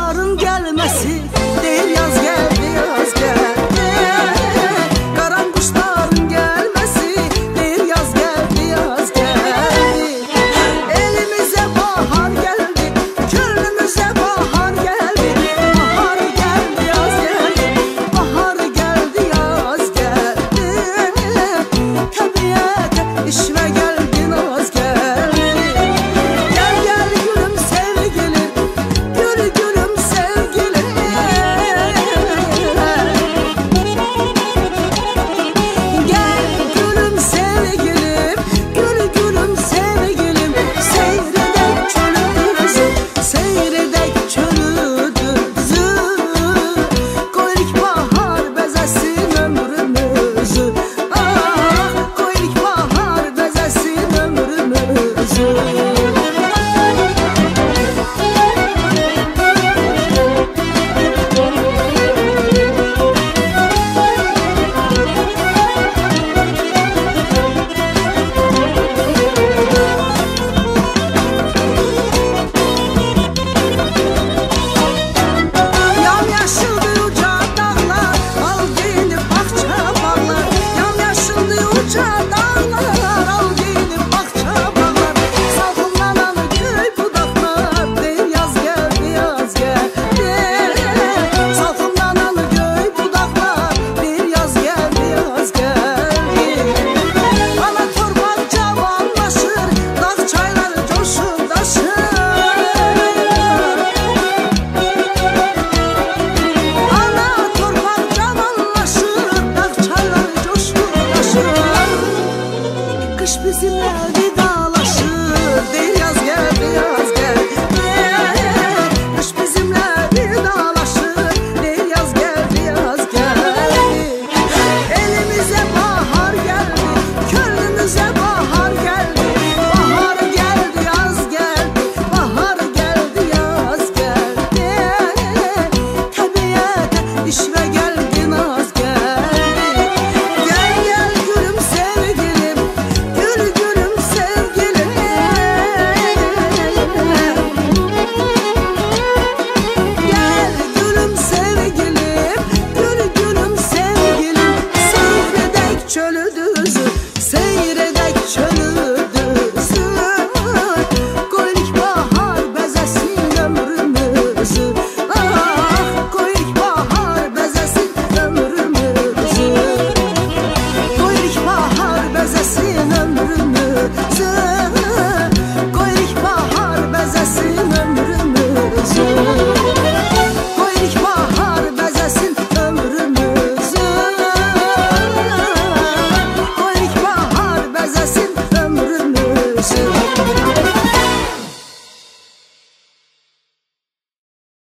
quşların gəlməsi, deyir yaz gəldi, yaz gəldi. Qaran quşların gəlməsi, deyir yaz gəldi, yaz gəldi. Elimizə bahar gəldi, könlümüzə bahar gəldi. Bahar gəldi, yaz gəldi, bahar gəldi, yaz gəldi. Təbiətə işvə gəldi, naz gəldi. Gəl, gəl gülüm sevgilim, gül gülüm sevgilim. Gəl gülüm sevgilim, gül gülüm sevgilim. Seyredək çölümüzü, seyredək çölümüzü. Qoyuruq bahar bəzəsin ömrümüzü. Ah, qoyuruq bahar bəzəsin ömrümüzü. Yamyaşıldı uca dağlar, al giyinib bağça bağlar. Yamyaşıldı uca dağlar, al giyinib bağça bağlar. Salxımlanan göy budaqlar, deyir yaz gəldi, yaz gəldi. Salxımlanan göy budaqlar, deyir yaz gəldi, yaz gəldi. Ana torpaq cavanlaşır, dağ çaylar coşub daşır. Ana torpaq cavanlaşır, dağ çaylar coşub daşır. Qış bizimlə vidalaşır, deyir yaz gəldi, yaz gəldi. Qış bizimlə vidalaşır, deyir yaz gəldi, yaz gəldi. Elimizə bahar gəldi, könlümüzə bahar gəldi. Bahar gəldi, yaz gəldi, bahar gəldi, yaz gəldi. Təbiətə işvə gəldi, naz gəldi. Gəl, gəl gülüm sevgilim, gül gülüm sevgilim. Gəl gülüm sevgilim, gül gülüm sevgilim. Seyredək çölü düzü, seyredək çölü düzü. Qoyuruq bahar bəzəsin ömrümüzü. Ah, qoyuruq bahar bəzəsin ömrümüzü. Qoyuruq bahar bəzəsin ömrümüzü. Qoyuruq bahar bəzəsin ömrümüzü. Qoyuruq bahar bəzəsin ömrümüzü. Qoyuruq bahar bəzəsin ömrümüzü.